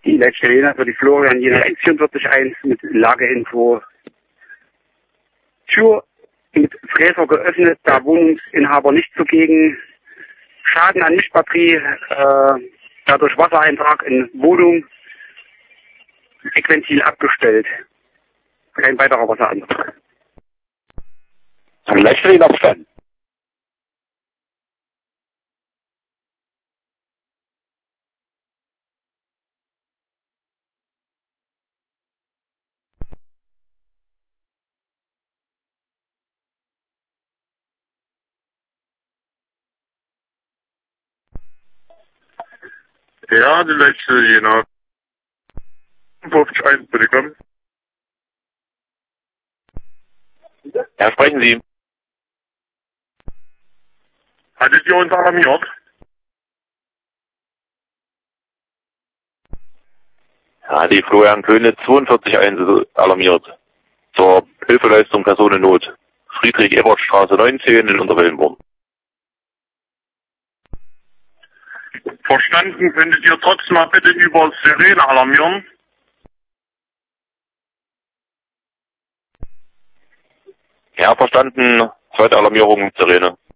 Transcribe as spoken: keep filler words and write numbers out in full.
Die Leitstelle für die Florian Jena eins vier vier eins mit Lageinfo. Tür mit Fräser geöffnet, da Wohnungsinhaber nicht zugegen. Schaden an Mischbatterie, äh, dadurch Wassereintrag in Wohnung. Eckventil abgestellt. Kein weiterer Wasserantrag. Leitstelle in Abstand. Ja, die Leitstelle Jena. fünfzig eins, bitte kommen. Ja, sprechen Sie. Hattet ihr uns alarmiert? Ja, die Florian Köhne zweiundvierzig eins ist alarmiert. Zur Hilfeleistung Personennot. Friedrich-Ebert-Straße neunzehn in Unterwellenborn. Verstanden, könntet ihr trotzdem mal bitte über Sirene alarmieren? Ja, verstanden. Zweite Alarmierung mit Sirene.